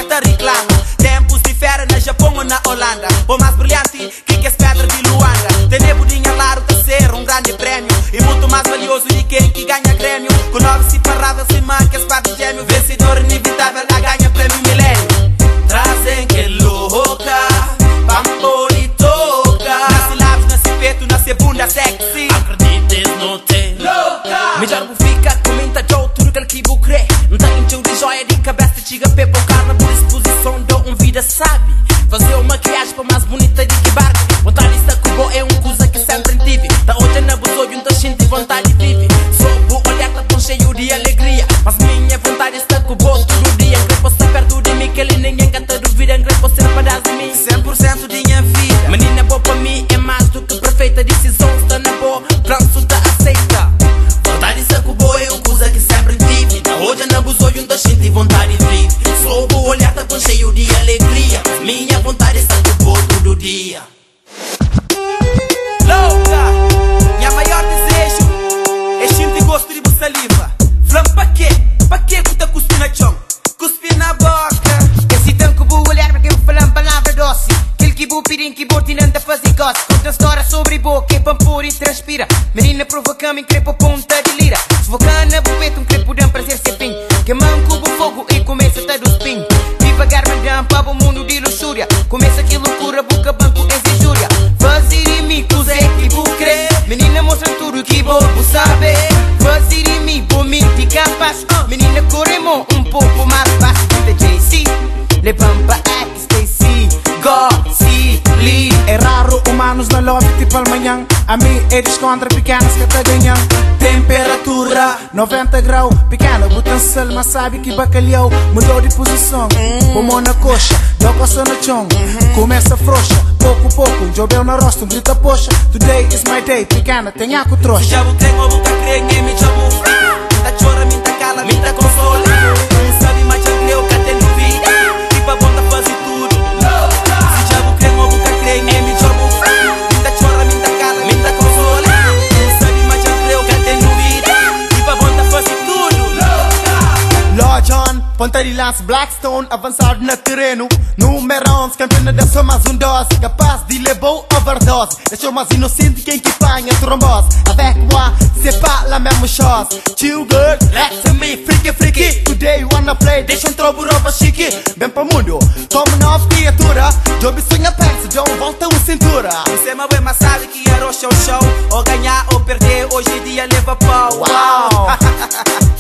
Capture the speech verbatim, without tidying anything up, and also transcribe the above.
nunca te reclama. Tempos diferem na Japão ou na Holanda. O mais brilhante que que as pedras de Luanda. Tem budinha claro que ser um grande prêmio. E muito mais valioso de quem que ganha Grêmio. Com nove separáveis se manca as partes gêmeo. Vencedor inevitável a ganha prêmio milênio. Trazem que louca, bamboli toca. Nasce lábios, nasce peito, nasce bunda sexy. Acredites no te louca. Melhor vou ficar, comenta de outro que vou crer. Não tem encheu de joia de cabeça, chega pepo carne por exposição, dou um vida sabe. Fazer uma maquiagem para mais bonita de que barco. Vontade de estar com é uma coisa que sempre tive. Da hoje na busou e um gente vontade de viver. Sou vou olhar tá tão cheio de alegria. Mas minha vontade está com o todo dia. Creio você perto de mim que ele ninguém canta duvida. Creio você não pedaço de mim. cem por cento de minha vida. Menina boa para mim é mais do que perfeita. Decisão está na boa, planço tá aceita. Vontade de estar com o é uma coisa que sempre tive. Da hoje na busou e um gente vontade de viver. Sou vou olhar tá tão cheio de alegria. Mas minha vontade está com o todo dia. Louca, minha maior desejo é sentir gosto de saliva. Flam pa quê? Pa quê que tá cuspindo na chão? Cuspi na boca. Esse tanto vou olhar porque eu falar palavra doce. Aquele que vou pedir que vou tirando a fazer gosto. Conta história sobre boca e pampur e transpira. Menina provoca-me, crepo ponta de lira. Se vou cana, vou peito um crepo de um prazer sem fim. Que manco o fogo e começa a do spin. Devagar mandam para o mundo de luxúria. Começa que loucura, boca banco é injúria. Fazer em mim, cozé que vou crer. Menina mostra tudo que vou saber. Fazer em mim, vou mentir capaz. Menina corremos um pouco mais fácil. Da J C, le pampa X T C, Go, C, Lee. É raro humanos na lobby tipo amanhã. A mim eles contra pequenas que tá ganhando. Temperatura noventa graus. Pequena, botam sal, mas sabe que bacalhau. Mudou de posição, com mão na coxa. Dá coça no chão, começa frouxa. Pouco, pouco, jovem na rosto, grita poxa. Today is my day, pequena, tem água trouxa. Já vou crer, vou cá crer, nem me chamo. Tá chora, me tá cala, me tá consola. Não sabe mais eu creio que até no vida. E pra volta fazer tudo. Se já vou crer, vou cá crer, nem me chamo. Tá chora, me tá cala, me tá consola. Não sabe mais eu creio que até no vida. E pra volta fazer tudo. Lord John, ponta de lance Blackstone, avançado no terreno. Número onze, campeão da sua mais um dose. Capaz de levar overdose. Deixou mais inocente quem que apanha trombose. Avec moi, c'est pas la même chose. Chill girl, let's me, freaky freaky. Today you wanna play, deixa um trobo roupa chique. Bem pro mundo, como nova criatura. Job sonha pensa, John volta o cintura. Você é uma bué, mas sabe que era o show show. Ou ganhar ou perder, hoje em dia leva pau. Wow.